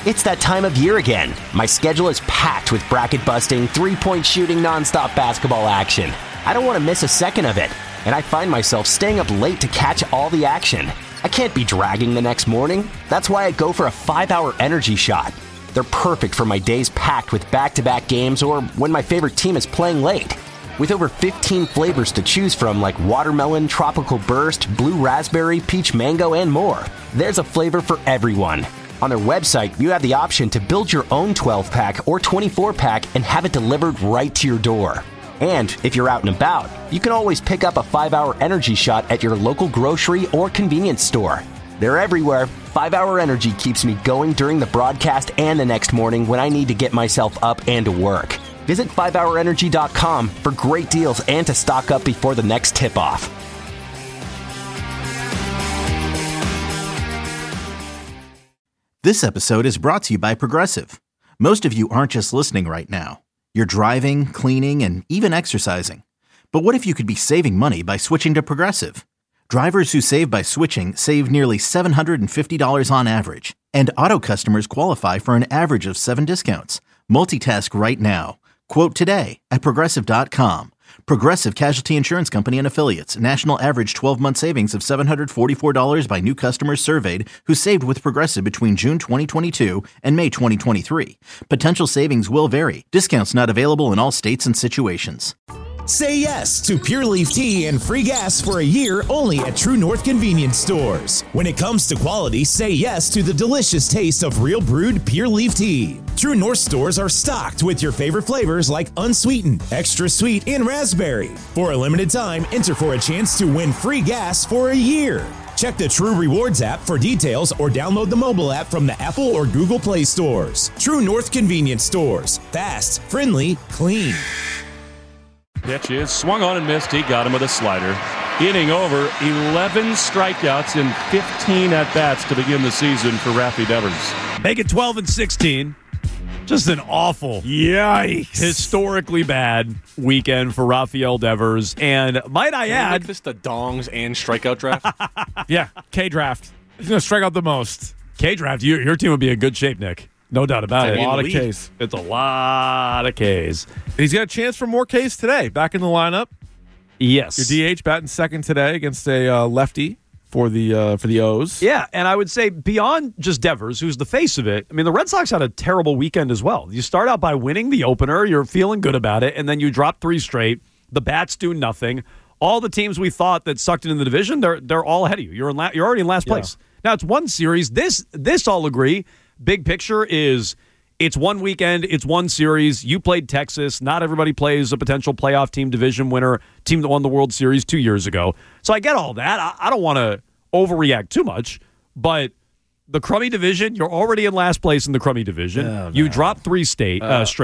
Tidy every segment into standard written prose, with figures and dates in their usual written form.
It's that time of year again. My schedule is packed with bracket-busting, three-point shooting, nonstop basketball action. I don't want to miss a second of it, and I find myself staying up late to catch all the action. I can't be dragging the next morning. That's why I go for a 5-hour energy shot. They're perfect for my days packed with back-to-back games or when my favorite team is playing late. With over 15 flavors to choose from like watermelon, tropical burst, blue raspberry, peach mango, and more, there's a flavor for everyone. On their website, you have the option to build your own 12-pack or 24-pack and have it delivered right to your door. And if you're out and about, you can always pick up a 5-hour energy shot at your local grocery or convenience store. They're everywhere. 5-hour energy keeps me going during the broadcast and the next morning when I need to get myself up and to work. Visit 5hourenergy.com for great deals and to stock up before the next tip-off. This episode is brought to you by Progressive. Most of you aren't just listening right now. You're driving, cleaning, and even exercising. But what if you could be saving money by switching to Progressive? Drivers who save by switching save nearly $750 on average. And auto customers qualify for an average of 7 discounts. Multitask right now. Quote today at Progressive.com. Progressive Casualty Insurance Company and Affiliates. National average 12-month savings of $744 by new customers surveyed who saved with Progressive between June 2022 and May 2023. Potential savings will vary. Discounts not available in all states and situations. Say yes to Pure Leaf Tea and free gas for a year only at True North Convenience Stores. When it comes to quality, say yes to the delicious taste of real brewed Pure Leaf Tea. True North stores are stocked with your favorite flavors like unsweetened, extra sweet, and raspberry. For a limited time, enter for a chance to win free gas for a year. Check the True Rewards app for details or download the mobile app from the Apple or Google Play stores. True North Convenience Stores. Fast, friendly, clean. Pitch is swung on and missed. He got him with a slider. Inning over, 11 strikeouts in 15 at-bats to begin the season for Rafi Devers. Make it 12-16. Just an awful, historically bad weekend for Rafael Devers. And might I add... Make this the dongs and strikeout draft? Yeah, K-draft. He's going to strike out the most. K-draft, your team would be in good shape, Nick. No doubt about it. A lot of Ks. It's a lot of Ks. He's got a chance for more Ks today. Back in the lineup. Yes. Your DH batting second today against a lefty for the O's. Yeah, and I would say beyond just Devers, who's the face of it, I mean, the Red Sox had a terrible weekend as well. You start out by winning the opener, you're feeling good about it, and then you drop 3 straight. The bats do nothing. All the teams we thought that sucked in the division, they're all ahead of you. You're already in last place. Now, it's one series. This I'll agree. Big picture is it's one weekend, it's one series. You played Texas. Not everybody plays a potential playoff team, division winner, team that won the World Series 2 years ago. So I get all that. I don't want to overreact too much, but the crummy division, you're already in last place in the crummy division. Oh, no. You dropped 3 straight,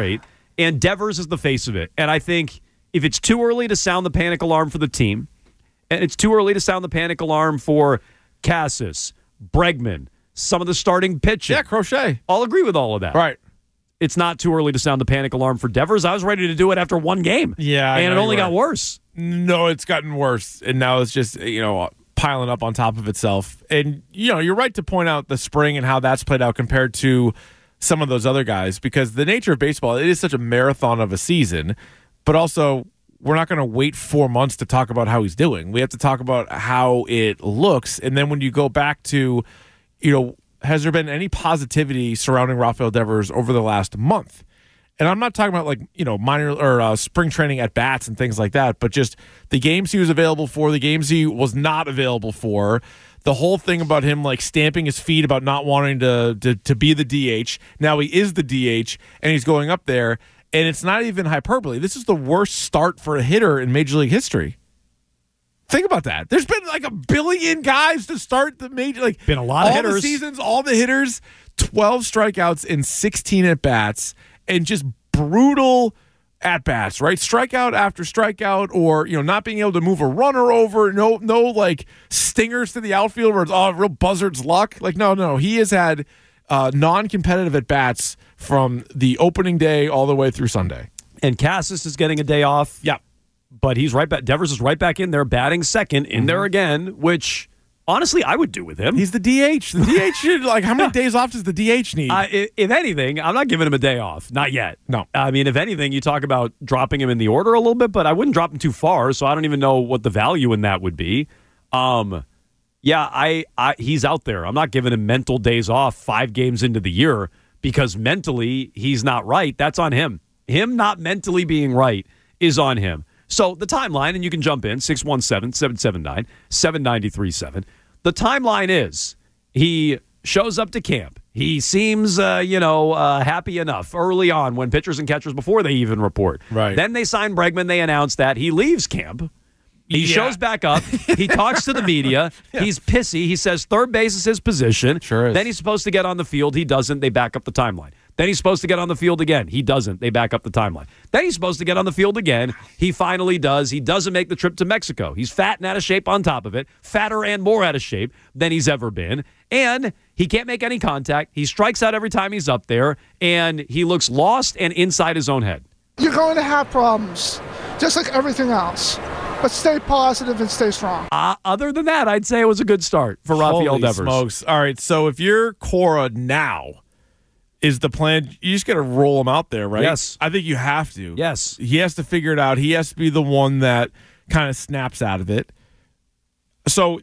and Devers is the face of it. And I think if it's too early to sound the panic alarm for the team, and it's too early to sound the panic alarm for Cassis, Bregman, some of the starting pitching. Yeah, Crochet. I'll agree with all of that. Right. It's not too early to sound the panic alarm for Devers. I was ready to do it after one game. Yeah, and it only got worse. No, it's gotten worse. And now it's just, piling up on top of itself. And, you're right to point out the spring and how that's played out compared to some of those other guys, because the nature of baseball, it is such a marathon of a season, but also we're not going to wait 4 months to talk about how he's doing. We have to talk about how it looks. And then when you go back to, has there been any positivity surrounding Rafael Devers over the last month? And I'm not talking about minor or spring training at bats and things like that, but just the games he was available for, the games he was not available for, the whole thing about him stamping his feet about not wanting to be the DH. Now he is the DH and he's going up there, and it's not even hyperbole. This is the worst start for a hitter in Major League history. Think about that. There's been 1 billion guys to start the major. Been a lot of hitters. All the seasons, all the hitters, 12 strikeouts in 16 at-bats, and just brutal at-bats, right? Strikeout after strikeout, or, not being able to move a runner over. No stingers to the outfield where it's real buzzard's luck. No. He has had non-competitive at-bats from the opening day all the way through Sunday. And Cassis is getting a day off. Yeah. But he's right back. Devers is right back in there, batting second, in there again, which honestly, I would do with him. He's the DH. The DH should, how many days off does the DH need? If anything, I'm not giving him a day off. Not yet. No. I mean, if anything, you talk about dropping him in the order a little bit, but I wouldn't drop him too far, so I don't even know what the value in that would be. Yeah, he's out there. I'm not giving him mental days off 5 games into the year because mentally he's not right. That's on him. Him not mentally being right is on him. So the timeline, and you can jump in, 617-779-7937. The timeline is he shows up to camp. He seems, happy enough early on when pitchers and catchers, before they even report. Right. Then they sign Bregman. They announce that he leaves camp. He shows back up. He talks to the media. Yeah. He's pissy. He says third base is his position. Sure is. Then he's supposed to get on the field. He doesn't. They back up the timeline. Then he's supposed to get on the field again. He doesn't. They back up the timeline. Then he's supposed to get on the field again. He finally does. He doesn't make the trip to Mexico. He's fat and out of shape on top of it. Fatter and more out of shape than he's ever been. And he can't make any contact. He strikes out every time he's up there. And he looks lost and inside his own head. You're going to have problems, just like everything else. But stay positive and stay strong. Other than that, I'd say it was a good start for Rafael Devers. Smokes. All right, so if you're Cora now, is the plan, you just got to roll him out there, right? Yes. I think you have to. Yes. He has to figure it out. He has to be the one that kind of snaps out of it. So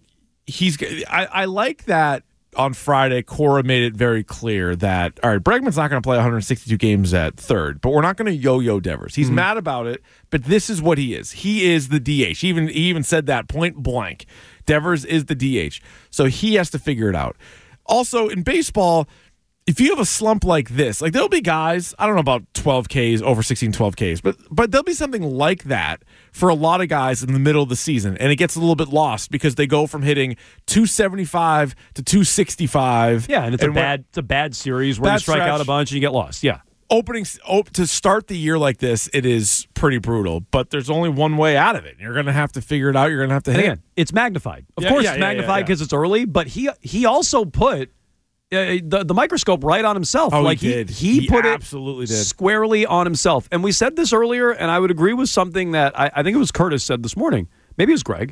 I like that on Friday, Cora made it very clear that, all right, Bregman's not going to play 162 games at third, but we're not going to yo-yo Devers. He's mad about it, but this is what he is. He is the DH. He even said that point blank. Devers is the DH. So he has to figure it out. Also, in baseball, if you have a slump like this, there'll be guys, I don't know about 12 Ks, over 16, 12 Ks, but there'll be something like that for a lot of guys in the middle of the season, and it gets a little bit lost because they go from hitting 275 to 265. Yeah, and it's a bad series where you strike out a bunch and you get lost. Yeah. To start the year like this, it is pretty brutal, but there's only one way out of it. You're going to have to figure it out. You're going to have to hit. Again, it's magnified. Of course it's magnified because it's early, but he also put the microscope right on himself. Oh, he did. He put absolutely it did. Squarely on himself. And we said this earlier, and I would agree with something that I think it was Curtis said this morning. Maybe it was Greg.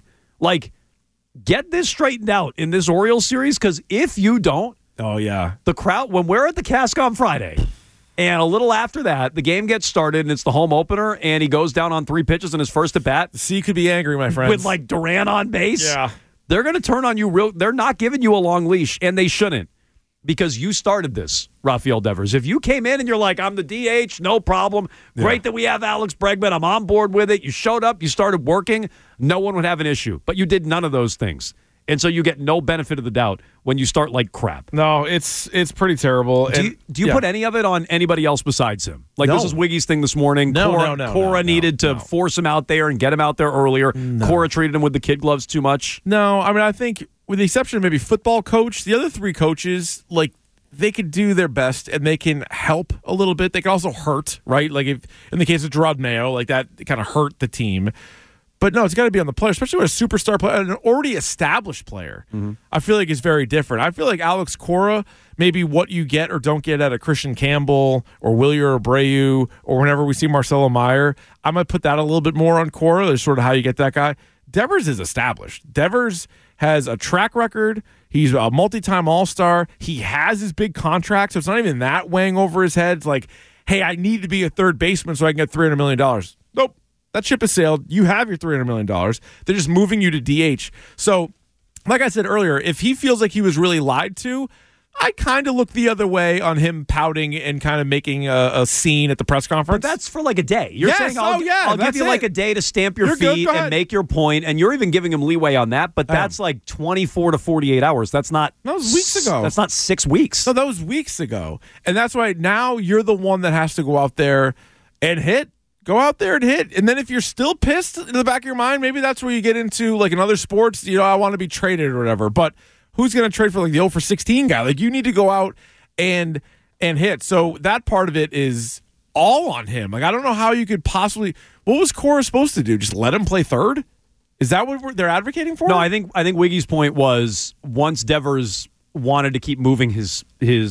Get this straightened out in this Orioles series, because if you don't, the crowd, when we're at the Cask on Friday, and a little after that, the game gets started, and it's the home opener, and he goes down on 3 pitches in his first at-bat. The C could be angry, my friends. With, Duran on base. Yeah. They're going to turn on you they're not giving you a long leash, and they shouldn't. Because you started this, Rafael Devers. If you came in and you're like, I'm the DH, no problem. Great that we have Alex Bregman. I'm on board with it. You showed up. You started working. No one would have an issue. But you did none of those things. And so you get no benefit of the doubt when you start like crap. No, it's pretty terrible. Do you put any of it on anybody else besides him? This is Wiggy's thing this morning. Cora needed to force him out there and get him out there earlier. No. Cora treated him with the kid gloves too much. No, I mean, I think with the exception of maybe football coach, the other 3 coaches, they could do their best and they can help a little bit. They can also hurt, right? If in the case of Gerard Mayo, that kind of hurt the team. But no, it's got to be on the player, especially with a superstar player, an already established player. Mm-hmm. I feel like it's very different. I feel like Alex Cora, maybe what you get or don't get out of Christian Campbell or Wilyer Abreu or whenever we see Marcelo Meyer, I might put that a little bit more on Cora. Is sort of how you get that guy. Devers is established. Devers has a track record. He's a multi-time All-Star. He has his big contract, so it's not even that weighing over his head. It's like, hey, I need to be a third baseman so I can get $300 million. Nope. That ship has sailed. You have your $300 million. They're just moving you to DH. So, like I said earlier, if he feels like he was really lied to, I kind of look the other way on him pouting and kind of making a scene at the press conference. But that's for a day. You're saying, I'll give you a day to stamp your feet and make your point, and you're even giving him leeway on that, but that's 24 to 48 hours. That was weeks ago. That's not 6 weeks. No, that was weeks ago. And that's why now you're the one that has to go out there and hit. Go out there and hit. And then if you're still pissed in the back of your mind, maybe that's where you get into, in other sports, I want to be traded or whatever. But who's going to trade for the 0 for 16 guy? You need to go out and hit. So that part of it is all on him. I don't know how you could possibly. What was Cora supposed to do? Just let him play third? Is that what they're advocating for? No, I think Wiggy's point was once Devers wanted to keep moving his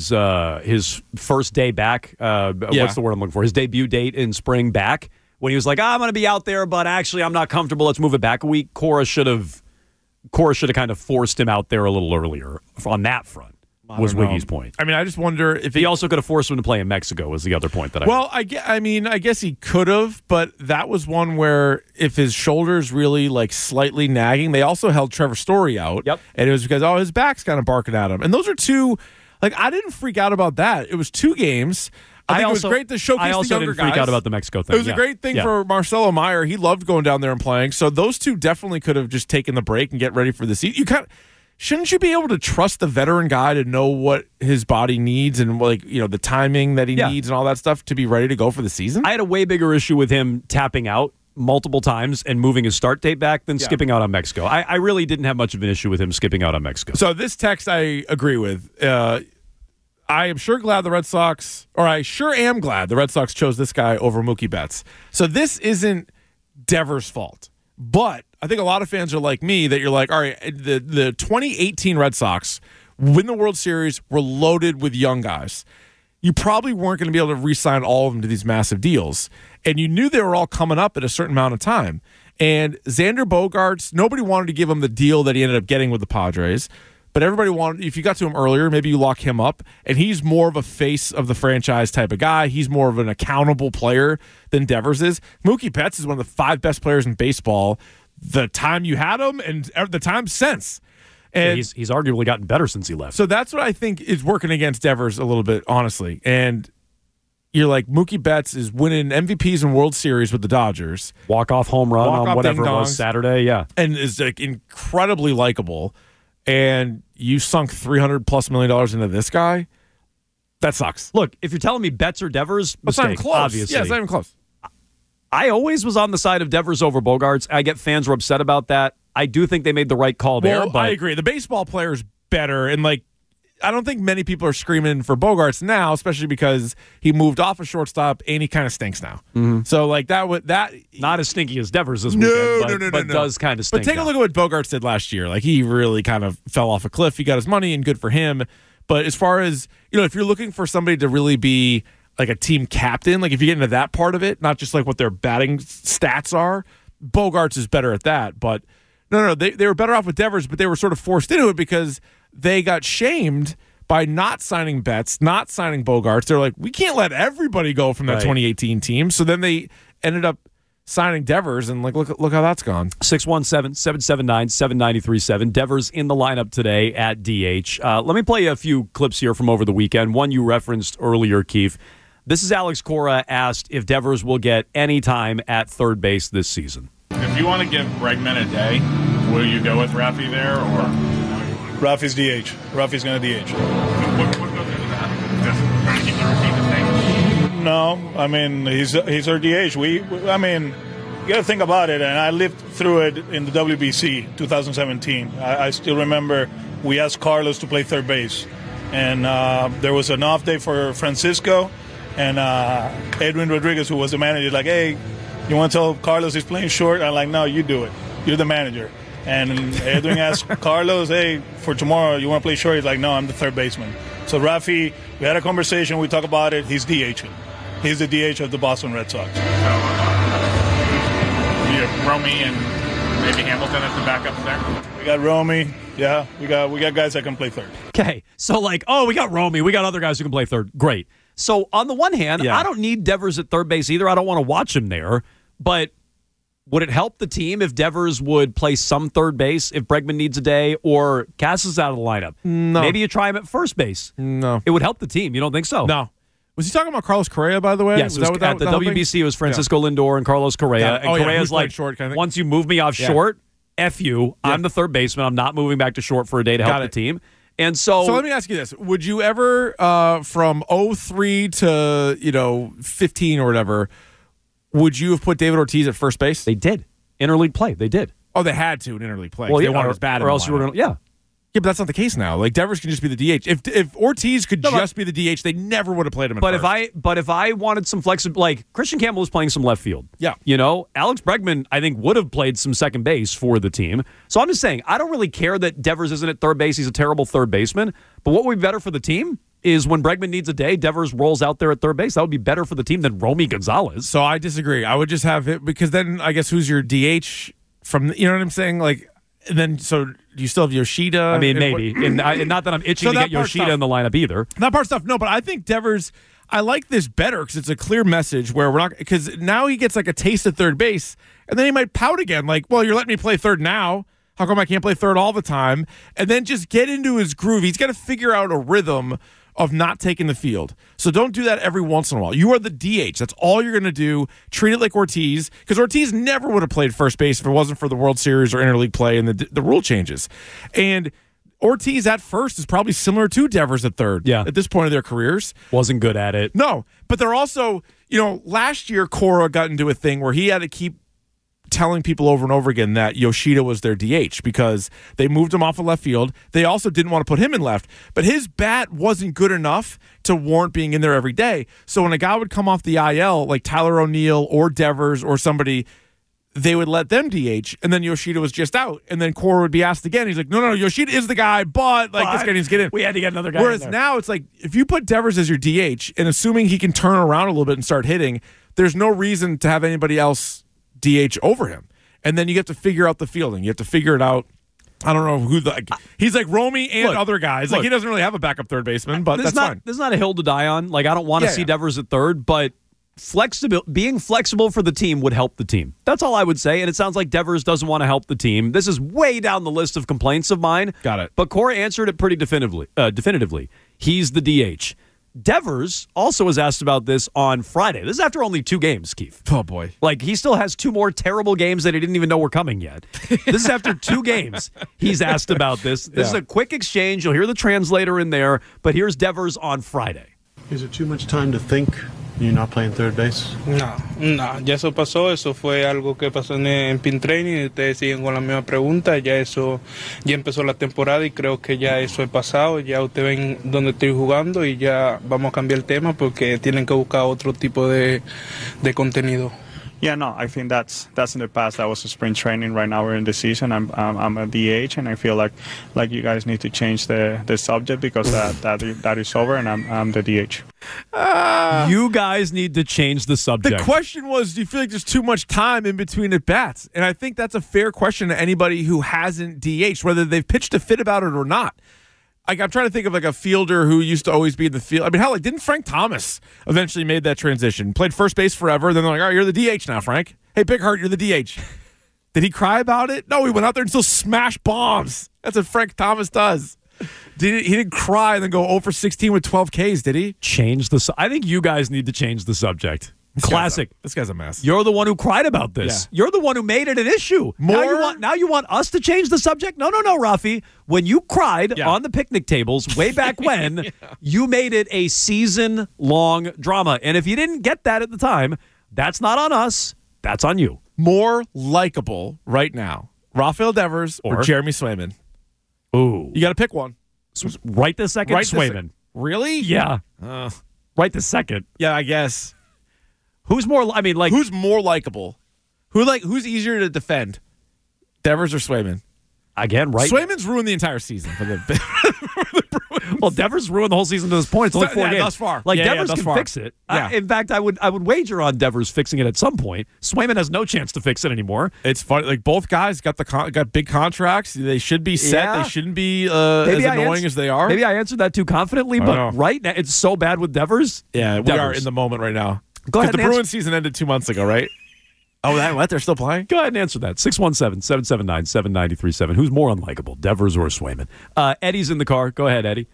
first day back. What's the word I'm looking for? His debut date in spring back. When he was like, I'm going to be out there, but actually I'm not comfortable. Let's move it back a week. Cora should have Cora should have kind of forced him out there a little earlier on that front. Was Wiggy's point. I mean, I just wonder if he also could have forced him to play in Mexico. Was the other point that I. Well, I guess he could have, but that was one where if his shoulder's really like slightly nagging, they also held Trevor Story out. Yep, and it was because his back's kind of barking at him, and those are two. Like I didn't freak out about that. It was 2 games. I think it was great to showcase the younger guys. I also didn't freak out about the Mexico thing. It was a great thing for Marcelo Meyer. He loved going down there and playing. So those two definitely could have just taken the break and get ready for the season. Shouldn't you be able to trust the veteran guy to know what his body needs and the timing that he needs and all that stuff to be ready to go for the season? I had a way bigger issue with him tapping out multiple times and moving his start date back than skipping out on Mexico. I really didn't have much of an issue with him skipping out on Mexico. So this text I agree with. I am sure glad the Red Sox, or I sure am glad the Red Sox chose this guy over Mookie Betts. So this isn't Devers' fault. But I think a lot of fans are like me that you're like, all right, the 2018 Red Sox win the World Series, were loaded with young guys. You probably weren't going to be able to re-sign all of them to these massive deals. And you knew they were all coming up at a certain amount of time. And Xander Bogaerts, nobody wanted to give him the deal that he ended up getting with the Padres. But everybody wanted, if you got to him earlier, maybe you lock him up. And he's more of a face of the franchise type of guy. He's more of an accountable player than Devers is. Mookie Betts is one of the 5 best players in baseball the time you had him and the time since. And he's arguably gotten better since he left. So that's what I think is working against Devers a little bit, honestly. And you're like, Mookie Betts is winning MVPs and World Series with the Dodgers. Walk-off home run on whatever it was Saturday, yeah. And is like incredibly likable. And you sunk $300+ million into this guy, that sucks. Look, if you're telling me Betts or Devers, it's not even close. Obviously. Yeah, it's not even close. I always was on the side of Devers over Bogaerts. I get fans were upset about that. I do think they made the right call there. But I agree. The baseball player's better, and I don't think many people are screaming for Bogaerts now, especially because he moved off a shortstop and he kind of stinks now. Mm-hmm. So that not as stinky as Devers this weekend, but does kind of stink. But take a look at what Bogaerts did last year. Like he really kind of fell off a cliff. He got his money and good for him. But as far as if you're looking for somebody to really be like a team captain, like if you get into that part of it, not just like what their batting stats are, Bogaerts is better at that. But no, they were better off with Devers, but they were sort of forced into it because they got shamed by not signing Betts, not signing Bogaerts. They're like, we can't let everybody go from that 2018 team. So then they ended up signing Devers, and look how that's gone. 617-779-7937. Devers in the lineup today at DH. Let me play a few clips here from over the weekend. One you referenced earlier, Keith. This is Alex Cora asked if Devers will get any time at third base this season. If you want to give Bregman a day, will you go with Rafi there, or? Rafi's DH. Rafi's going to DH. What goes into that? Just trying to keep the routine the same? No, I mean, he's our DH. You got to think about it, and I lived through it in the WBC 2017. I still remember we asked Carlos to play third base, and there was an off day for Francisco, and Edwin Rodriguez, who was the manager, like, hey, you want to tell Carlos he's playing short? I'm like, no, you do it. You're the manager. And Edwin asked Carlos, hey, for tomorrow, you want to play short? He's like, no, I'm the third baseman. So Rafi, we had a conversation. We talked about it. He's DHing. He's the DH of the Boston Red Sox. So you have Romy and maybe Hamilton as the backups there? We got Romy. Yeah, we got guys that can play third. Okay, so we got Romy. We got other guys who can play third. Great. So on the one hand, I don't need Devers at third base either. I don't want to watch him there. But would it help the team if Devers would play some third base if Bregman needs a day, or Cass is out of the lineup? No. Maybe you try him at first base. No. It would help the team. You don't think so? No. Was he talking about Carlos Correa, by the way? Yes, at the WBC, it was Francisco Lindor and Carlos Correa. And Correa's like, short, kind of once you move me off short, F you. Yeah. I'm the third baseman. I'm not moving back to short for a day to help the team. And so let me ask you this. Would you ever, from 03 to 15 or whatever, would you have put David Ortiz at first base? They did. Interleague play. They did. Oh, they had to in interleague play. Well, they wanted as bad or else you were going to, Yeah, but that's not the case now. Like, Devers can just be the DH. If Ortiz could just be the DH, they never would have played him at first. If I wanted some flexibility, like Christian Campbell was playing some left field. Yeah. Alex Bregman, I think, would have played some second base for the team. So I'm just saying, I don't really care that Devers isn't at third base. He's a terrible third baseman. But what would be better for the team is when Bregman needs a day, Devers rolls out there at third base. That would be better for the team than Romy Gonzalez. So I disagree. I would just have it, because then I guess who's your DH from, you know what I'm saying? Like, And then, so do you still have Yoshida? I mean, maybe. And not that I'm itching to get Yoshida in the lineup either. That part stuff, no, but I think Devers, I like this better because it's a clear message where we're not, because now he gets like a taste of third base, and then he might pout again, like, well, you're letting me play third now. How come I can't play third all the time? And then just get into his groove. He's got to figure out a rhythm of not taking the field. So don't do that every once in a while. You are the DH. That's all you're going to do. Treat it like Ortiz, because Ortiz never would have played first base if it wasn't for the World Series or interleague play and the rule changes. And Ortiz at first is probably similar to Devers at third at this point of their careers. Wasn't good at it. No, but they're also, last year Cora got into a thing where he had to keep telling people over and over again that Yoshida was their DH because they moved him off of left field. They also didn't want to put him in left, but his bat wasn't good enough to warrant being in there every day. So when a guy would come off the IL, like Tyler O'Neill or Devers or somebody, they would let them DH, and then Yoshida was just out, and then Cora would be asked again. He's like, no, Yoshida is the guy, but this guy needs to get in. We had to get another guy. Whereas now it's like, if you put Devers as your DH, and assuming he can turn around a little bit and start hitting, there's no reason to have anybody else DH over him. And then you have to figure out the fielding. You have to figure it out. I don't know who he's like Romy and other guys. Like, he doesn't really have a backup third baseman, but that's fine. This is not a hill to die on. Like, I don't want to see Devers at third, but being flexible for the team would help the team. That's all I would say. And it sounds like Devers doesn't want to help the team. This is way down the list of complaints of mine. Got it. But Cora answered it pretty definitively. He's the DH. Devers also was asked about this on Friday. This is after only 2 games, Keith. Oh, boy. Like, he still has 2 more terrible games that he didn't even know were coming yet. This is after 2 games. He's asked about this. This is a quick exchange. You'll hear the translator in there, but here's Devers on Friday. Is it too much time to think you're not playing third base? No, ya eso pasó, eso fue algo que pasó en Pin Training y ustedes siguen con la misma pregunta, ya empezó la temporada y creo que ya eso es pasado, ya ustedes ven dónde estoy jugando y ya vamos a cambiar el tema porque tienen que buscar otro tipo de contenido. Yeah, no, I think that's in the past. That was a spring training. Right now we're in the season. I'm a DH, and I feel like you guys need to change the subject because that is over, and I'm the DH. You guys need to change the subject. The question was, do you feel like there's too much time in between at bats? And I think that's a fair question to anybody who hasn't DH'd, whether they've pitched a fit about it or not. Like, I'm trying to think of like a fielder who used to always be in the field. I mean, hell, didn't Frank Thomas eventually made that transition? Played first base forever. Then they're like, all right, you're the DH now, Frank. Hey, Big Heart, you're the DH. Did he cry about it? No, he went out there and still smashed bombs. That's what Frank Thomas does. He didn't cry and then go 0 for 16 with 12 Ks, did he? I think you guys need to change the subject. Classic. This guy's a mess. You're the one who cried about this. Yeah. You're the one who made it an issue. Now you want us to change the subject? No, Rafi. When you cried on the picnic tables way back when, you made it a season-long drama. And if you didn't get that at the time, that's not on us. That's on you. More likable right now, Rafael Devers or Jeremy Swayman? Ooh. You got to pick one. Right this second, Swayman. Really? Yeah. Right this second. Yeah, I guess. Who's more? I mean, like, who's more likable? Who's easier to defend? Devers or Swayman? Again, right? Swayman's ruined the entire season for the Bruins. Well, Devers ruined the whole season to this point. It's only 4 games. Thus far. Like, Devers can fix it. Yeah. In fact, I would wager on Devers fixing it at some point. Swayman has no chance to fix it anymore. It's funny. Like, both guys got big contracts. They should be set. Yeah. They shouldn't be as annoying as they are. Maybe I answered that too confidently, but right now it's so bad with Devers. Yeah, we are in the moment right now. Go ahead. The Bruins season ended 2 months ago, right? Oh, what? They're still playing? Go ahead and answer that. 617-779-7937. Who's more unlikable, Devers or Swayman? Eddie's in the car. Go ahead, Eddie.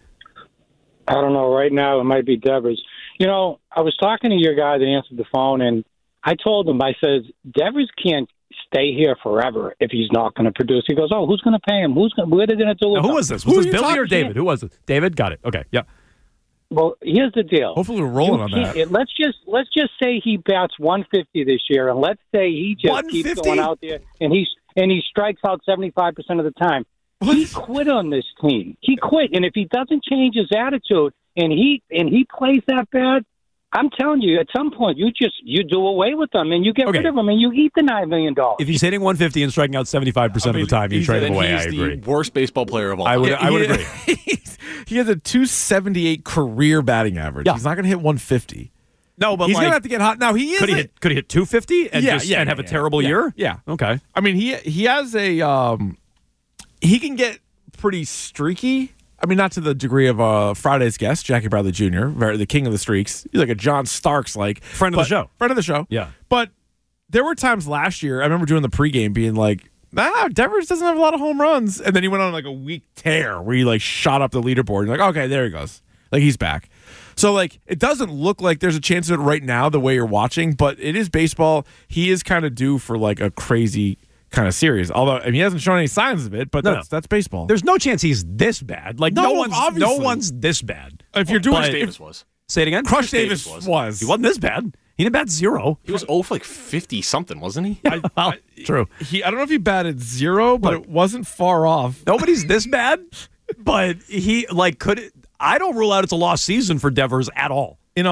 I don't know. Right now, it might be Devers. I was talking to your guy that answered the phone, and I told him, I said, Devers can't stay here forever if he's not going to produce. He goes, oh, who's going to pay him? What are they going to do with him? Who was this? Was this Billy or David? Who was it? David? Got it. Okay, yeah. Well, here's the deal. Hopefully we're rolling on that. Let's just say he bats 150 this year, and let's say he just keeps going out there and he strikes out 75% of the time. What? He quit on this team. He quit, and if he doesn't change his attitude and he plays that bad, I'm telling you, at some point you do away with him and you get rid of him and you eat the $9 million. If he's hitting 150 and striking out 75% of the time, you trade him away. I agree. He's the worst baseball player of all time. I would agree. He has a .278 career batting average. Yeah. He's not going to hit 150. No, but he's going to have to get hot. Now he is. Could he hit 250 and have a terrible year? Yeah. Okay. I mean, he has a he can get pretty streaky. I mean, not to the degree of Friday's guest, Jackie Bradley Jr., the king of the streaks. He's like a John Starks-like. Friend of the show. Friend of the show. Yeah. But there were times last year, I remember doing the pregame being like, Devers doesn't have a lot of home runs. And then he went on like a week tear where he like shot up the leaderboard. You're like, okay, there he goes. Like, he's back. So, like, it doesn't look like there's a chance of it right now the way you're watching, but it is baseball. He is kind of due for like a crazy kind of series. Although, I mean, he hasn't shown any signs of it, but that's baseball. There's no chance he's this bad. Like, no one's this bad. If you're doing Crush Davis was. Say it again? Crush Davis was. He wasn't this bad. He didn't bat 0. He was 0 for like 50-something, wasn't he? True. I don't know if he batted 0, but it wasn't far off. Nobody's this bad, but he, like, could... I don't rule out it's a lost season for Devers at all. In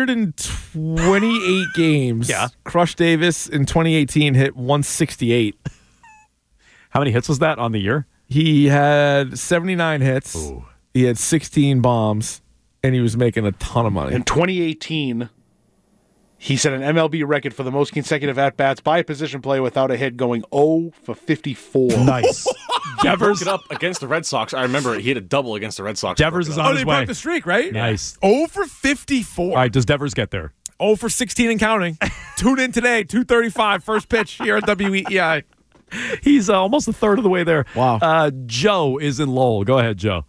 128 games, Crush Davis in 2018 hit 168. How many hits was that on the year? He had 79 hits. Ooh. He had 16 bombs, and he was making a ton of money. In 2018, he set an MLB record for the most consecutive at-bats by a position player without a hit, going 0 for 54. Nice. Devers it up against the Red Sox. I remember he had a double against the Red Sox. Devers is on his way. Broke the streak, right? Nice. 0 for 54. All right, does Devers get there? 0 for 16 and counting. Tune in today, 2:35, first pitch here at WEEI. He's almost a third of the way there. Wow. Joe is in Lowell. Go ahead, Joe.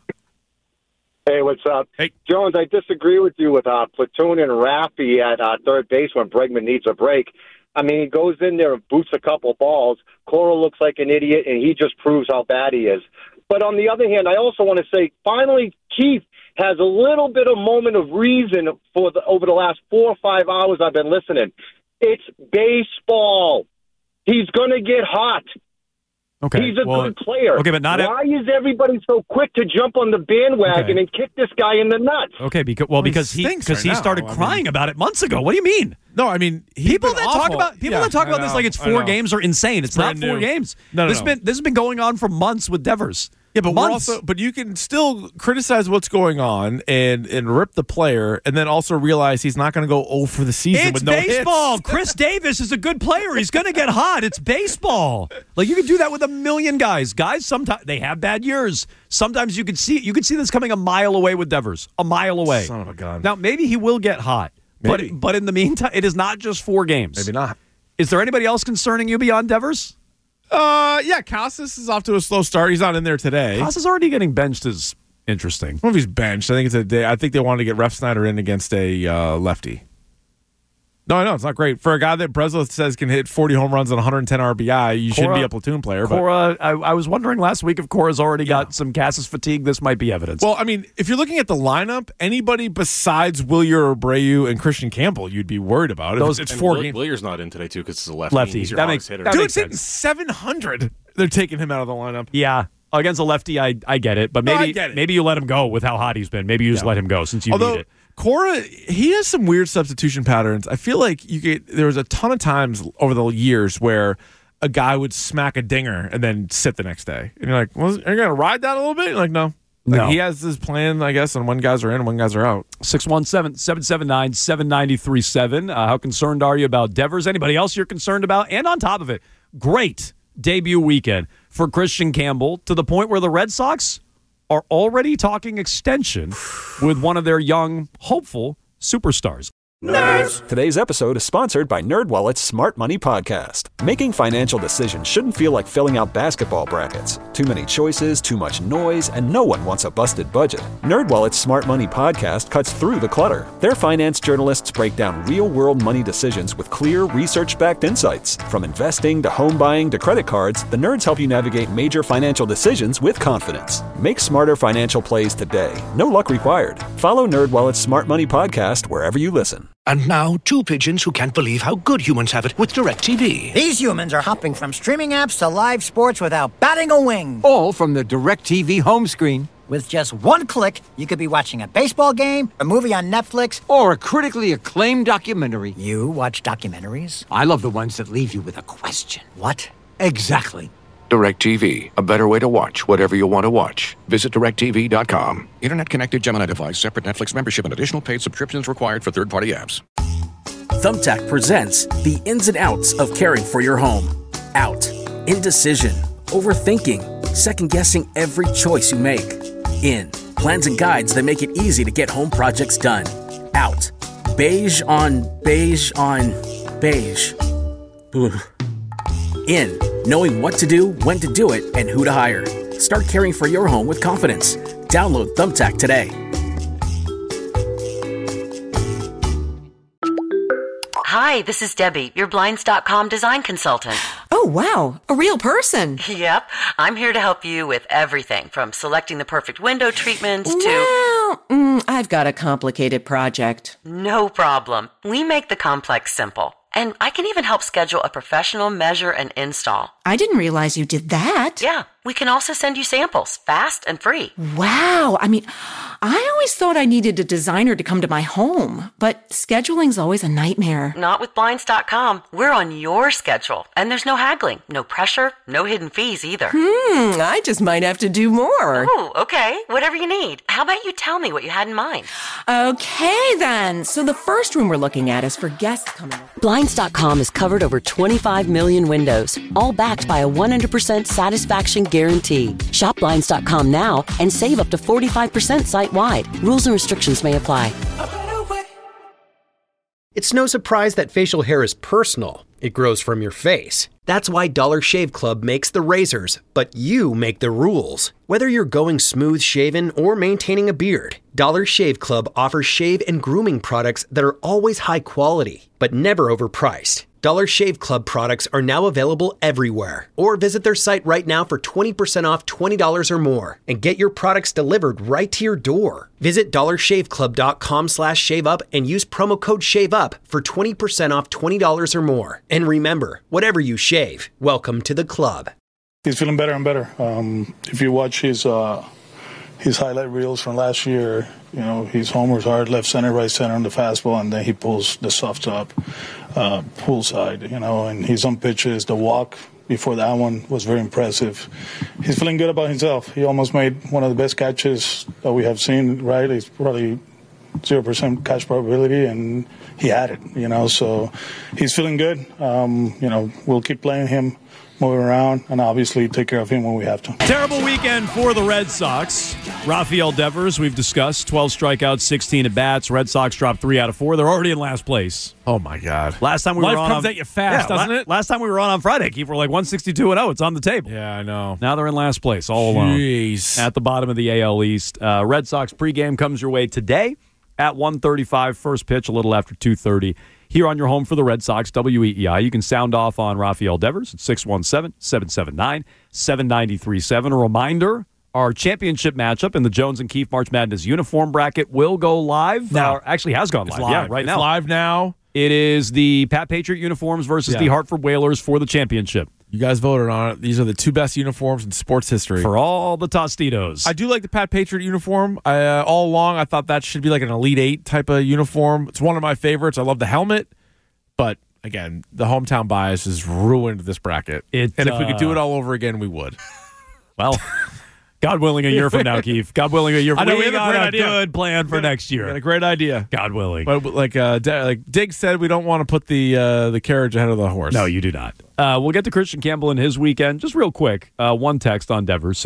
Hey, what's up? Hey. Jones, I disagree with you with Platoon and Raffy at third base when Bregman needs a break. I mean, he goes in there and boots a couple balls. Cora looks like an idiot, and he just proves how bad he is. But on the other hand, I also want to say, finally, Keith has a little bit of moment of reason over the last 4 or 5 hours I've been listening. It's baseball. He's going to get hot. Okay. He's a good player. Okay, but why is everybody so quick to jump on the bandwagon and kick this guy in the nuts? Okay, because he started crying about it months ago. What do you mean? No, I mean, people that talk about this like it's 4 games are insane. It's not 4 games. This has been going on for months with Devers. Yeah, but but you can still criticize what's going on and rip the player, and then also realize he's not going to go 0 for the season with no hits. It's baseball. Chris Davis is a good player. He's going to get hot. It's baseball. Like, you can do that with a million guys. Guys, sometimes they have bad years. Sometimes you could see this coming a mile away with Devers. A mile away. Son of a gun. Now, maybe he will get hot. Maybe. But in the meantime, it is not just 4 games. Maybe not. Is there anybody else concerning you beyond Devers? Yeah, Casas is off to a slow start. He's not in there today. Casas already getting benched is interesting. I don't know if he's benched. I think it's a day. I think they wanted to get Ref Snyder in against a lefty. No, I know it's not great for a guy that Breslow says can hit 40 home runs and 110 RBI. You shouldn't be a platoon player. Cora, I was wondering last week if Cora's already got some Casas fatigue. This might be evidence. Well, I mean, if you're looking at the lineup, anybody besides Wilyer Abreu and Christian Campbell, you'd be worried about. It's 4 games. Willier's not in today too because it's a lefty. He's your that hitter. Dude's hitting 700. They're taking him out of the lineup. Yeah. Against a lefty, I get it, but maybe you let him go with how hot he's been. Maybe you just let him go since you need it. Cora, he has some weird substitution patterns. I feel like there was a ton of times over the years where a guy would smack a dinger and then sit the next day. And you're like, well, are you going to ride that a little bit? You're like, no. No. He has his plan, I guess, and when guys are in and when guys are out. 617-779-7937. How concerned are you about Devers? Anybody else you're concerned about? And on top of it, great debut weekend for Christian Campbell to the point where the Red Sox are already talking extension with one of their young, hopeful superstars. Nerds! Today's episode is sponsored by NerdWallet's Smart Money Podcast. Making financial decisions shouldn't feel like filling out basketball brackets. Too many choices, too much noise, and no one wants a busted budget. NerdWallet's Smart Money Podcast cuts through the clutter. Their finance journalists break down real-world money decisions with clear, research-backed insights. From investing to home buying to credit cards, the nerds help you navigate major financial decisions with confidence. Make smarter financial plays today. No luck required. Follow NerdWallet's Smart Money Podcast wherever you listen. And now, 2 pigeons who can't believe how good humans have it with DirecTV. These humans are hopping from streaming apps to live sports without batting a wing. All from the DirecTV home screen. With just 1 click, you could be watching a baseball game, a movie on Netflix, or a critically acclaimed documentary. You watch documentaries? I love the ones that leave you with a question. What? Exactly. DirecTV, a better way to watch whatever you want to watch. Visit DirecTV.com. Internet-connected Gemini device, separate Netflix membership, and additional paid subscriptions required for third-party apps. Thumbtack presents the ins and outs of caring for your home. Out. Indecision. Overthinking. second-guessing every choice you make. In, plans and guides that make it easy to get home projects done. Out, beige on beige on beige. Ugh. In, knowing what to do, when to do it, and who to hire. Start caring for your home with confidence. Download Thumbtack today. Hi, this is Debbie, your Blinds.com design consultant. Oh, wow. A real person. Yep. I'm here to help you with everything from selecting the perfect window treatments to... Well, I've got a complicated project. No problem. We make the complex simple. And I can even help schedule a professional measure and install. I didn't realize you did that. Yeah. We can also send you samples, fast and free. Wow. I mean, I always thought I needed a designer to come to my home, but scheduling's always a nightmare. Not with Blinds.com. We're on your schedule, and there's no haggling, no pressure, no hidden fees either. I just might have to do more. Oh, okay. Whatever you need. How about you tell me what you had in mind? Okay, then. So the first room we're looking at is for guests coming over. Blinds.com has covered over 25 million windows, all backed by a 100% satisfaction guarantee. Shop Blinds.com now and save up to 45% site-wide. Rules and restrictions may apply. It's no surprise that facial hair is personal. It grows from your face. That's why Dollar Shave Club makes the razors, but you make the rules. Whether you're going smooth shaven or maintaining a beard, Dollar Shave Club offers shave and grooming products that are always high quality, but never overpriced. Dollar Shave Club products are now available everywhere. Or visit their site right now for 20% off $20 or more and get your products delivered right to your door. Visit dollarshaveclub.com/shaveup and use promo code SHAVEUP for 20% off $20 or more. And remember, whatever you shave, welcome to the club. He's feeling better and better. If you watch his highlight reels from last year, you know, he's homers hard, left center, right center on the fastball, and then he pulls the soft up, pull side, you know, and he's on pitches. The walk before that one was very impressive. He's feeling good about himself. He almost made one of the best catches that we have seen, right? It's probably 0% catch probability, and he had it, you know, so he's feeling good. You know, we'll keep playing him, moving around, and obviously take care of him when we have to. Terrible weekend for the Red Sox. Rafael Devers, we've discussed, 12 strikeouts, 16 at-bats. Red Sox dropped 3 out of 4. They're already in last place. Oh, my God. Last time we Life were on comes at you fast, doesn't it? Last time we were on Friday, Keith, we're like 162-0. It's on the table. Yeah, I know. Now they're in last place, all alone. Jeez. At the bottom of the AL East. Red Sox pregame comes your way today at 1:35. First pitch a little after 2:30. Here on your home for the Red Sox, WEEI. You can sound off on Rafael Devers at 617-779-7937. A reminder, our championship matchup in the Jones and Keefe March Madness uniform bracket will go live. No. Actually has gone live. Yeah, right now. It's live now. It is the Pat Patriot uniforms versus the Hartford Whalers for the championship. You guys voted on it. These are the two best uniforms in sports history. For all the Tostitos. I do like the Pat Patriot uniform. All along, I thought that should be like an Elite Eight type of uniform. It's one of my favorites. I love the helmet. But, again, the hometown bias has ruined this bracket. And if we could do it all over again, we would. Well, God willing, a year from now, Keith. God willing, a year from now. We got a good plan for next year. We got a great idea. God willing. But like Diggs said, we don't want to put the carriage ahead of the horse. No, you do not. We'll get to Christian Campbell and his weekend. Just real quick, one text on Devers,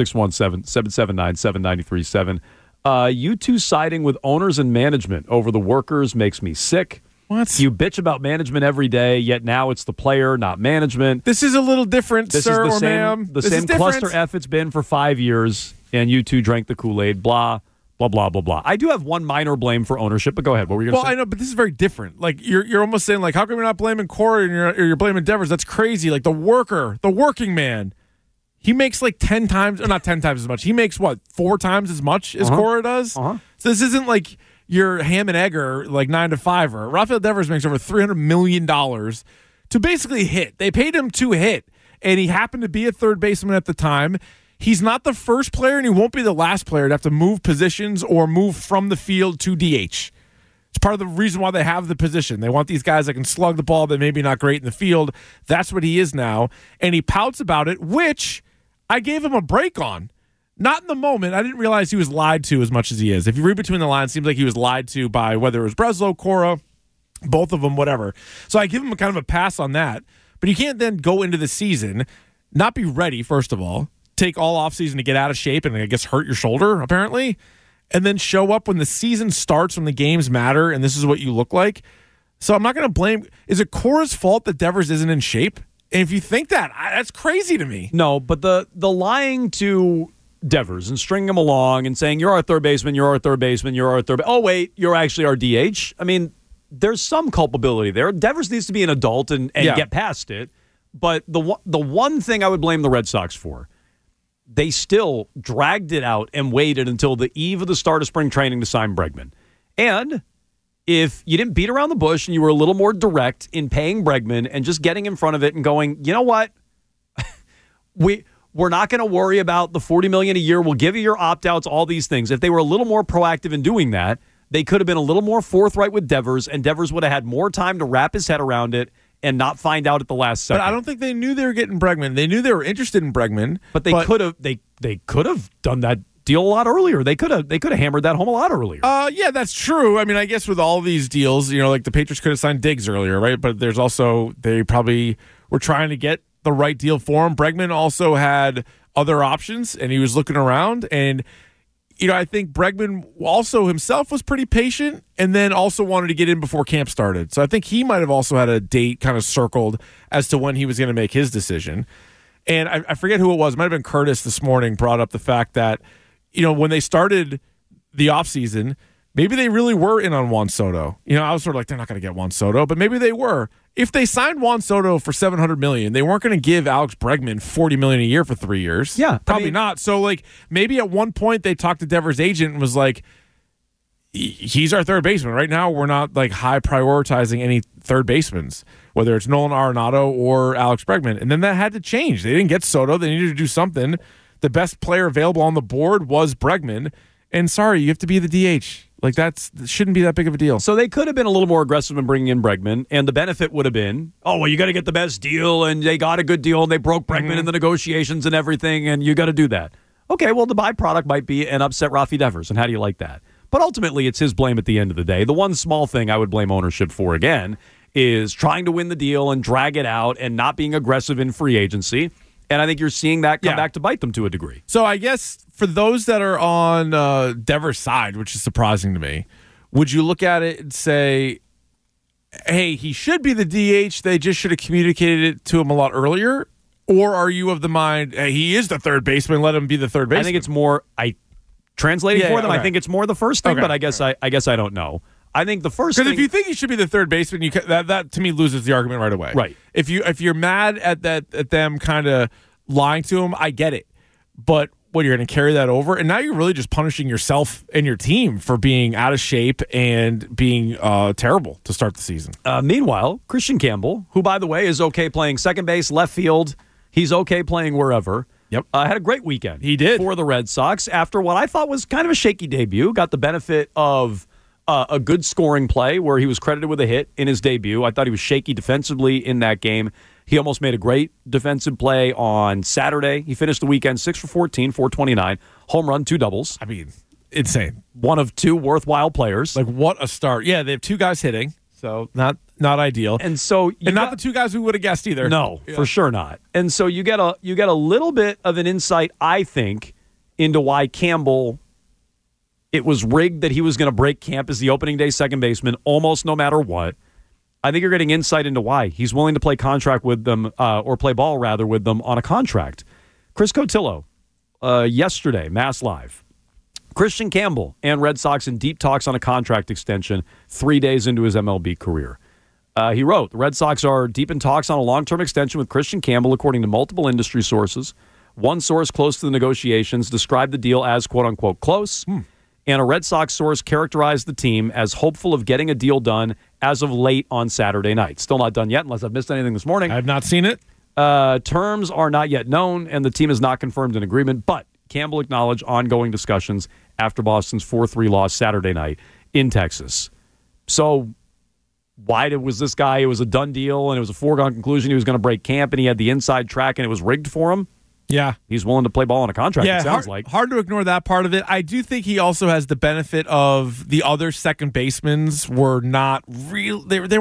617-779-7937. You two siding with owners and management over the workers makes me sick. What? You bitch about management every day, yet now it's the player, not management. This is a little different, sir or ma'am. The same cluster F it's been for 5 years, and you two drank the Kool-Aid, blah, blah, blah, blah, blah. I do have one minor blame for ownership, but go ahead. What were you going to say? Well, I know, but this is very different. Like, you're almost saying, like, how come you're not blaming Corey and you're blaming Devers? That's crazy. Like, the working man, he makes like 10 times, or not 10 times as much. He makes, 4 times as much as Cora does? So this isn't like your ham and egger, like 9 to 5-er. Rafael Devers makes over $300 million to basically hit. They paid him to hit, and he happened to be a third baseman at the time. He's not the first player, and he won't be the last player to have to move positions or move from the field to DH. It's part of the reason why they have the position. They want these guys that can slug the ball that maybe not great in the field. That's what he is now, and he pouts about it, which I gave him a break on. Not in the moment. I didn't realize he was lied to as much as he is. If you read between the lines, it seems like he was lied to by whether it was Breslow, Cora, both of them, whatever. So I give him a kind of a pass on that. But you can't then go into the season, not be ready, first of all, take all offseason to get out of shape and I guess hurt your shoulder, apparently, and then show up when the season starts, when the games matter, and this is what you look like. So I'm not going to blame. Is it Cora's fault that Devers isn't in shape? And if you think that, that's crazy to me. No, but the lying to Devers and stringing him along and saying, you're our third baseman, you're our third baseman, you're our third. Oh, wait, you're actually our DH. I mean, there's some culpability there. Devers needs to be an adult and get past it. But the one thing I would blame the Red Sox for, they still dragged it out and waited until the eve of the start of spring training to sign Bregman. And if you didn't beat around the bush and you were a little more direct in paying Bregman and just getting in front of it and going, you know what, we're not going to worry about the $40 million a year. We'll give you your opt-outs, all these things. If they were a little more proactive in doing that, they could have been a little more forthright with Devers, and Devers would have had more time to wrap his head around it and not find out at the last second. But I don't think they knew they were getting Bregman. They knew they were interested in Bregman, but they could have done that deal a lot earlier. They could have hammered that home a lot earlier. Yeah, that's true. I mean, I guess with all these deals, like the Patriots could have signed Diggs earlier, right? But there's also, they probably were trying to get the right deal for him. Bregman also had other options, and he was looking around, and I think Bregman also himself was pretty patient and then also wanted to get in before camp started. So I think he might have also had a date kind of circled as to when he was going to make his decision. And I forget who it was. It might have been Curtis this morning brought up the fact that, when they started the offseason, maybe they really were in on Juan Soto. I was sort of like, they're not going to get Juan Soto, but maybe they were. If they signed Juan Soto for $700 million, they weren't going to give Alex Bregman $40 million a year for 3 years. Yeah, probably not. So, maybe at one point they talked to Devers' agent and was like, he's our third baseman. Right now, we're not high prioritizing any third basemen, whether it's Nolan Arenado or Alex Bregman. And then that had to change. They didn't get Soto. They needed to do something. The best player available on the board was Bregman. And sorry, you have to be the DH. That shouldn't be that big of a deal. So they could have been a little more aggressive in bringing in Bregman, and the benefit would have been, you got to get the best deal, and they got a good deal, and they broke Bregman in the negotiations and everything, and you got to do that. Okay, well, the byproduct might be an upset Rafi Devers, and how do you like that? But ultimately, it's his blame at the end of the day. The one small thing I would blame ownership for, again, is trying to win the deal and drag it out and not being aggressive in free agency. And I think you're seeing that come back to bite them to a degree. So I guess for those that are on Devers' side, which is surprising to me, would you look at it and say, hey, he should be the DH, they just should have communicated it to him a lot earlier? Or are you of the mind, hey, he is the third baseman, let him be the third baseman? I think it's more, translating for them, okay. I think it's more the first thing, but I guess I don't know. I think the first thing... Because if you think he should be the third baseman, that to me loses the argument right away. Right. If you're mad at them kind of lying to him, I get it. But you're going to carry that over? And now you're really just punishing yourself and your team for being out of shape and being terrible to start the season. Meanwhile, Christian Campbell, who, by the way, is okay playing second base, left field. He's okay playing wherever. Yep. Had a great weekend. He did. For the Red Sox after what I thought was kind of a shaky debut. Got the benefit of a good scoring play where he was credited with a hit in his debut. I thought he was shaky defensively in that game. He almost made a great defensive play on Saturday. He finished the weekend 6 for 14, 429, home run, 2 doubles. I mean, insane. One of 2 worthwhile players. What a start. Yeah, they have 2 guys hitting, so not ideal. And so not the 2 guys we would have guessed either. No, for sure not. And so you get a little bit of an insight, I think, into why Campbell, it was rigged that he was going to break camp as the opening day second baseman almost no matter what. I think you're getting insight into why he's willing to play contract with them, or play ball rather with them on a contract. Chris Cotillo, yesterday, Mass Live. Christian Campbell and Red Sox in deep talks on a contract extension 3 days into his MLB career. He wrote, the Red Sox are deep in talks on a long-term extension with Christian Campbell, according to multiple industry sources. One source close to the negotiations described the deal as quote-unquote close. And a Red Sox source characterized the team as hopeful of getting a deal done as of late on Saturday night. Still not done yet, unless I've missed anything this morning. I have not seen it. Terms are not yet known, and the team has not confirmed an agreement, but Campbell acknowledged ongoing discussions after Boston's 4-3 loss Saturday night in Texas. So why was this guy, it was a done deal, and it was a foregone conclusion he was going to break camp, and he had the inside track, and it was rigged for him? Yeah. He's willing to play ball on a contract, it sounds like. Hard to ignore that part of it. I do think he also has the benefit of the other second basemen were not real. They weren't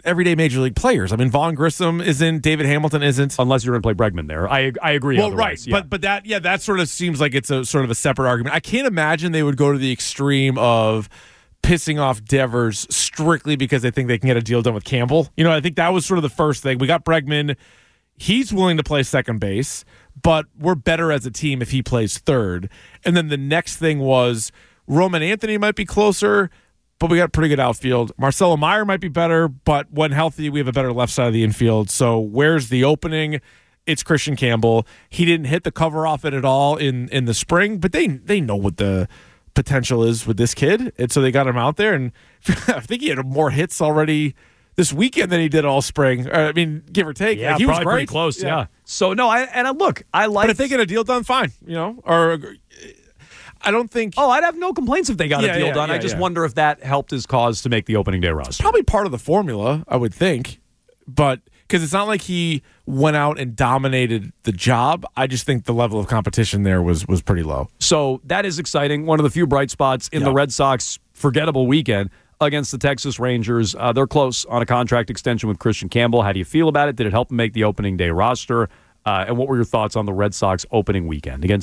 everyday major league players. I mean, Vaughn Grissom isn't, David Hamilton isn't. Unless you're going to play Bregman there. I agree. Well, otherwise. right. But that sort of seems like it's a sort of a separate argument. I can't imagine they would go to the extreme of pissing off Devers strictly because they think they can get a deal done with Campbell. You know, I think that was sort of the first thing. We got Bregman. He's willing to play second base, but we're better as a team if he plays third. And then the next thing was Roman Anthony might be closer, but we got pretty good outfield. Marcelo Meyer might be better, but when healthy, we have a better left side of the infield. So where's the opening? It's Christian Campbell. He didn't hit the cover off it at all in the spring, but they know what the potential is with this kid, and so they got him out there, and I think he had more hits already this weekend than he did all spring. I mean, give or take. Yeah, like, he was probably great. pretty close. Yeah. So no, I like. But if they get a deal done, fine. You know, or I don't think. Oh, I'd have no complaints if they got a deal done. I just wonder if that helped his cause to make the opening day roster. Probably part of the formula, I would think, but because it's not like he went out and dominated the job. I just think the level of competition there was pretty low. So that is exciting. One of the few bright spots in the Red Sox forgettable weekend against the Texas Rangers. They're close on a contract extension with Christian Campbell. How do you feel about it? Did it help him make the opening day roster? And what were your thoughts on the Red Sox opening weekend? Again,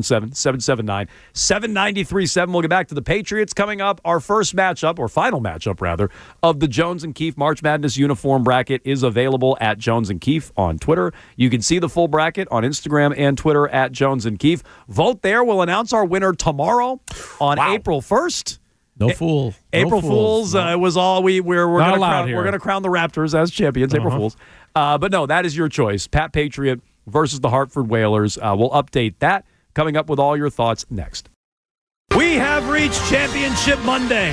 617-779-7937. We'll get back to the Patriots coming up. Our first matchup, or final matchup, rather, of the Jones and Keefe March Madness uniform bracket is available at Jones and Keefe on Twitter. You can see the full bracket on Instagram and Twitter at Jones and Keefe. Vote there. We'll announce our winner tomorroon April 1st. No fool. April Fools. It was all we're going to crown the Raptors as champions. April Fools. But no, that is your choice. Pat Patriot versus the Hartford Whalers. We'll update that coming up with all your thoughts next. We have reached Championship Monday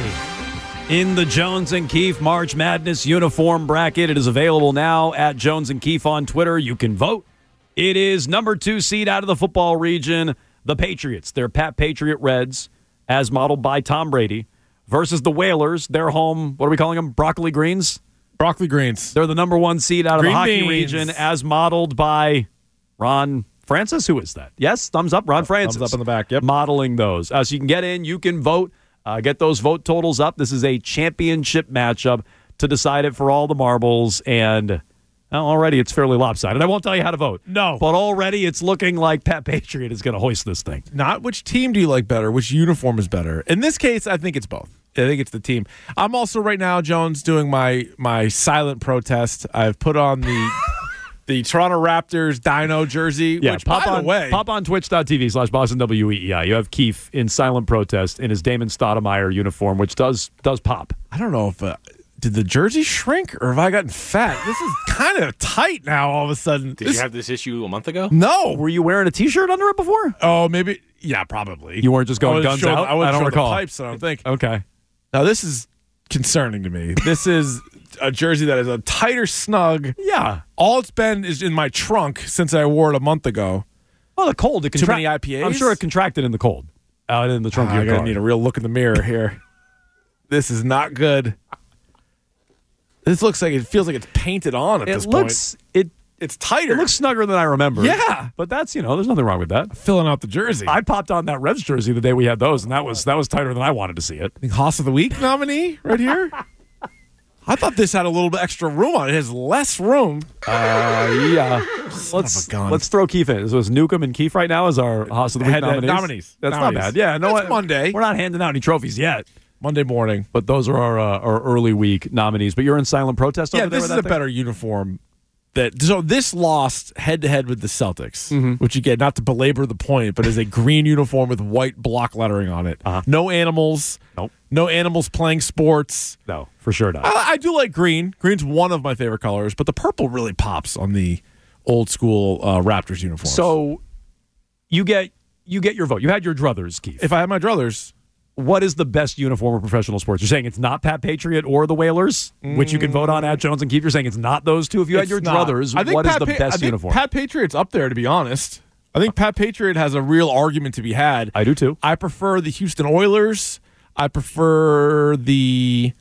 in the Jones and Keefe March Madness uniform bracket. It is available now at Jones and Keefe on Twitter. You can vote. It is number 2 seed out of the football region, the Patriots. They're Pat Patriot Reds, as modeled by Tom Brady, versus the Whalers. They're home, what are we calling them, Broccoli Greens? Broccoli Greens. They're the number 1 seed out of Green the hockey beans. region, as modeled by Ron Francis. Who is that? Yes, thumbs up, Ron Francis. Thumbs up in the back, yep. Modeling those. So you can get in, you can vote, get those vote totals up. This is a championship matchup to decide it for all the marbles, and already it's fairly lopsided. I won't tell you how to vote. No. But already it's looking like Pat Patriot is going to hoist this thing. Not which team do you like better, which uniform is better. In this case, I think it's both. I think it's the team. I'm also right now, Jones, doing my silent protest. I've put on the Toronto Raptors Dino jersey, which, by the way... Pop on twitch.tv/BostonWEEI. You have Keefe in silent protest in his Damon Stoudemire uniform, which does pop. I don't know if... did the jersey shrink or have I gotten fat? This is kind of tight now all of a sudden. Did you have this issue a month ago? No. Were you wearing a T-shirt under it before? Oh, maybe. Yeah, probably. You weren't just going guns out? I don't recall. The pipes, I don't think. Okay. Now, this is concerning to me. This is a jersey that is a tighter snug. Yeah. All it's been is in my trunk since I wore it a month ago. Well, the cold. Too many IPAs? I'm sure it contracted in the cold. Out in the trunk of your car. I need a real look in the mirror here. This is not good. This looks like it feels like it's painted on at this point. It's tighter. It looks snugger than I remember. Yeah, but that's there's nothing wrong with that. Filling out the jersey. I popped on that Revs jersey the day we had those, and that was tighter than I wanted to see it. I think Hoss of the Week nominee right here. I thought this had a little bit extra room on it. It has less room. Yeah. Let's throw Keefe in. So it's Newcomb and Keefe right now as our Hoss of the Week nominees. That's not bad. Yeah, no, it's Monday. We're not handing out any trophies yet. Monday morning. But those are our early week nominees. But you're in silent protest over there? Yeah, this is a better uniform. So this lost head-to-head with the Celtics, which, again, not to belabor the point, but is a green uniform with white block lettering on it. No animals. Nope. No animals playing sports. No, for sure not. I do like green. Green's one of my favorite colors, but the purple really pops on the old-school Raptors uniform. So you get your vote. You had your druthers, Keith. If I had my druthers... What is the best uniform of professional sports? You're saying it's not Pat Patriot or the Whalers, which you can vote on at Jones and Keefe. You're saying it's not those two. If you had your druthers, what is the best uniform? Pat Patriot's up there, to be honest. I think Pat Patriot has a real argument to be had. I do too. I prefer the Houston Oilers. I like the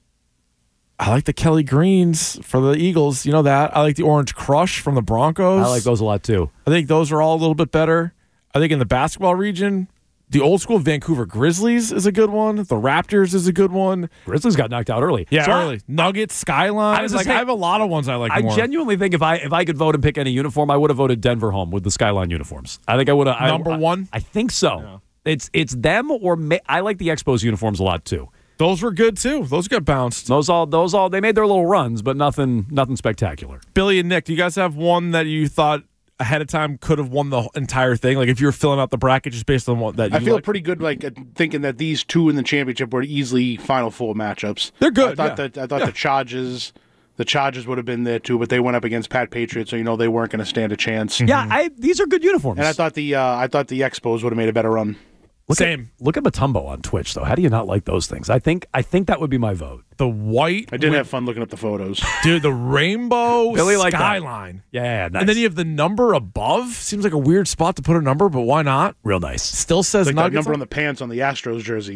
Kelly Greens for the Eagles. You know that. I like the Orange Crush from the Broncos. I like those a lot too. I think those are all a little bit better. I think in the basketball region, The old school Vancouver Grizzlies is a good one. The Raptors is a good one. Grizzlies got knocked out early. Yeah, So early. Nuggets, Skyline. I have a lot of ones I like more. I genuinely think if I could vote and pick any uniform, I would have voted Denver home with the Skyline uniforms. I think I would have. Number one? I think so. Yeah. It's them or I like the Expos uniforms a lot too. Those were good too. Those got bounced. Those all they made their little runs, but nothing spectacular. Billy and Nick, do you guys have one that you thought ahead of time could have won the entire thing? Like if you were filling out the bracket just based on what that you I feel like? pretty good thinking that these two in the championship were easily Final Four matchups. They're good. I thought the Chargers would have been there too, but they went up against Pat Patriot, so they weren't going to stand a chance. Yeah, these are good uniforms. And I thought the Expos would have made a better run. Look at Mutombo on Twitch though. How do you not like those things? I think that would be my vote. The white. I did have fun looking up the photos, dude. The rainbow Billy skyline. Yeah, nice. And then you have the number above. Seems like a weird spot to put a number, but why not? Real nice. Still says like Nuggets that number on the pants on the Astros jersey.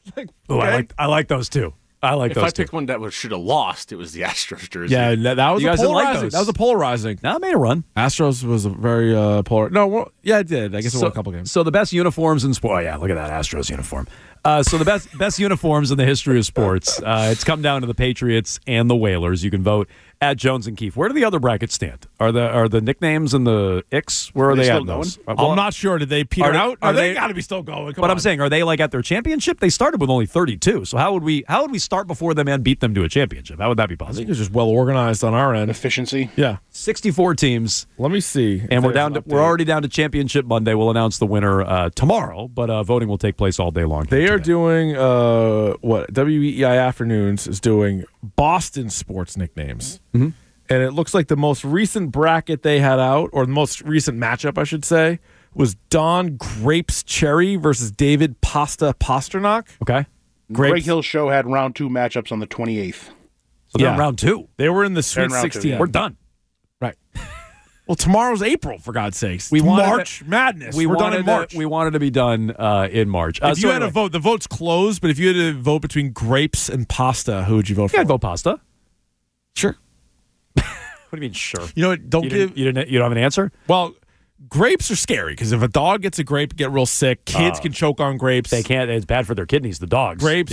I like those too. I like those. If I picked one that should have lost, it was the Astros jersey. Yeah, that was You guys didn't like polarizing. those? That was a polarizing. No, it made a run. Astros was a very polar. No, well, yeah, it did. I guess it won a couple games. So the best uniforms in sport. Oh, yeah, look at that Astros uniform. So the best uniforms in the history of sports. It's come down to the Patriots and the Whalers. You can vote at Jones and Keefe. Where do the other brackets stand? Are the nicknames and the icks? Where are they still at? Those? I'm not sure. Did they peter out? Are they they got to be still going? Come But on. I'm saying, are they like at their championship? They started with only 32. So how would we start before them and beat them to a championship? How would that be I possible? think it's just well organized on our end. Efficiency. Yeah, 64 teams. Let me see. And we're already down to championship Monday. We'll announce the winner tomorrow, but voting will take place all day long. They are doing what WEEI Afternoons is doing Boston sports nicknames. Mm-hmm. And it looks like the most recent bracket they had out, or the most recent matchup, I should say, was Don Grapes Cherry versus David Pasta Pasternak. Okay. Greg Hill's show had round 2 matchups on the 28th. So they're in round 2. They were in the Sweet 16. We're done. Right. Well, tomorrow's April, for God's sakes. March Madness. We're done in March. We wanted to be done in March. If you had to vote, the vote's closed, but if you had to vote between grapes and pasta, who would you vote for? I'd vote pasta. Sure. What do you mean, sure? You know what? You don't have an answer? Well, grapes are scary because if a dog gets a grape, get real sick. Kids can choke on grapes. They can't. It's bad for their kidneys. The dogs. Grapes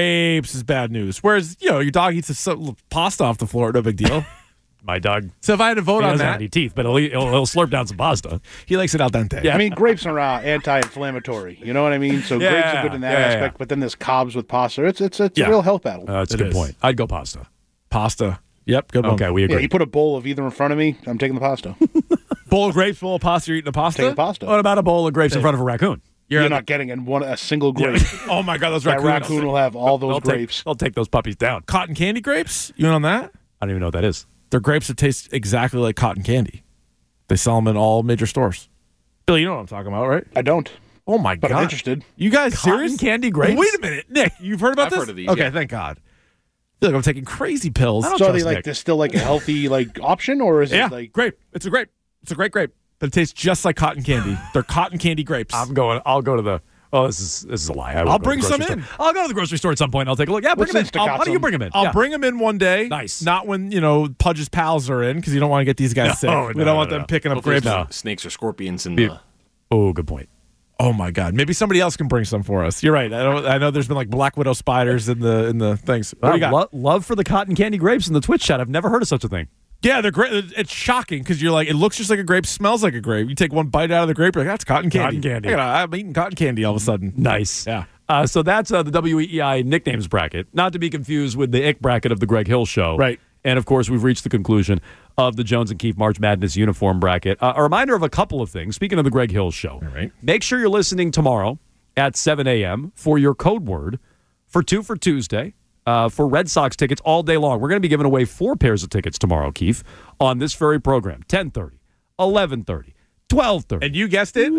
is bad news. Whereas your dog eats pasta off the floor, no big deal. My dog. So if I had to vote he on doesn't that, have any teeth, but he'll slurp down some pasta. He likes it al dente. Yeah, I mean grapes are anti-inflammatory. You know what I mean? So grapes are good in that aspect. But then there's carbs with pasta. It's a real health battle. That's a good point. I'd go pasta. Pasta. Yep, good one. Okay, we agree. Yeah, you put a bowl of either in front of me, I'm taking the pasta. Bowl of grapes, bowl of pasta, you're eating the pasta? Taking pasta. What about a bowl of grapes in front of a raccoon? You're not getting a single grape. Oh my God, those that raccoons. raccoon will have all those grapes. They'll take those puppies down. Cotton candy grapes? You in on that? I don't even know what that is. They're grapes that taste exactly like cotton candy. They sell them in all major stores. Billy, you know what I'm talking about, right? I don't. Oh my God. But I'm interested. You guys Cotton serious? candy grapes? Wait a minute. Nick, you've heard about I've this? heard of these, Okay, yeah. thank God. I feel like I'm taking crazy pills. So are they there's still a healthy option, or is it grape? It's a grape. It's a great grape. But it tastes just like cotton candy. They're cotton candy grapes. I'll go to the. Oh, this is a lie. I'll bring some in. I'll go to the grocery store at some point. I'll take a look. Yeah, bring them in. Why don't you bring them in? I'll bring them in one day. Nice. Not when Pudge's pals are in because you don't want to get these guys sick. We don't want them picking up grapes. Snakes or scorpions in the. Oh, good point. Oh my God! Maybe somebody else can bring some for us. You're right. I know there's been black widow spiders in the things. What do you got? Love for the cotton candy grapes in the Twitch chat. I've never heard of such a thing. Yeah, they're great. It's shocking because you're it looks just like a grape, smells like a grape. You take one bite out of the grape, you're like, that's cotton candy. Cotton candy. I'm eating cotton candy all of a sudden. Nice. Yeah. So that's the WEEI nicknames bracket, not to be confused with the ick bracket of the Greg Hill Show. Right. And of course, we've reached the conclusion of the Jones and Keefe March Madness uniform bracket. A reminder of a couple of things. Speaking of the Greg Hill Show, all right. Make sure you're listening tomorrow at 7 a.m. for your code word for 2 for Tuesday. For Red Sox tickets all day long. We're going to be giving away 4 pairs of tickets tomorrow, Keith, on this very program. 10:30, 11:30, 12:30. And you guessed it?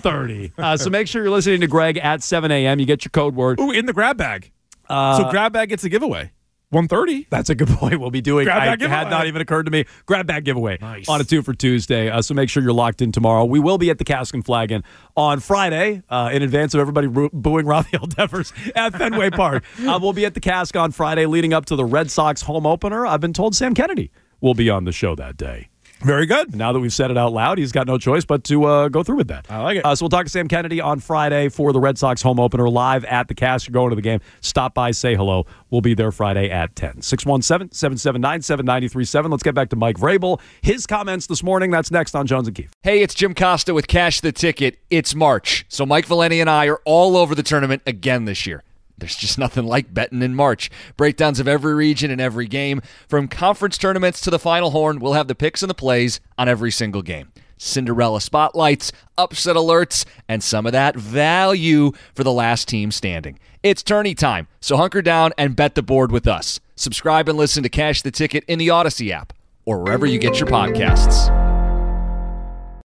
1:30. So make sure you're listening to Greg at 7 a.m. You get your code word. Ooh, in the grab bag. So grab bag gets a giveaway. 1:30. That's a good point. We'll be doing. Grab bag had giveaway. not even occurred to me. Grab bag giveaway Nice. on a 2 for Tuesday. So make sure you're locked in tomorrow. We will be at the Cask and Flagon on Friday in advance of everybody booing Rafael Devers at Fenway Park. We'll be at the Cask on Friday leading up to the Red Sox home opener. I've been told Sam Kennedy will be on the show that day. Very good. Now that we've said it out loud, he's got no choice but to go through with that. I like it. So we'll talk to Sam Kennedy on Friday for the Red Sox home opener live at the Cast. You're going to the game. Stop by, say hello. We'll be there Friday at 10. 617-779-7937. Let's get back to Mike Vrabel. His comments this morning. That's next on Jones and Keefe. Hey, it's Jim Costa with Cash the Ticket. It's March, so Mike Valeni and I are all over the tournament again this year. There's just nothing like betting in March. Breakdowns of every region and every game. From conference tournaments to the Final Horn, we'll have the picks and the plays on every single game. Cinderella spotlights, upset alerts, and some of that value for the last team standing. It's tourney time, so hunker down and bet the board with us. Subscribe and listen to Cash the Ticket in the Odyssey app or wherever you get your podcasts.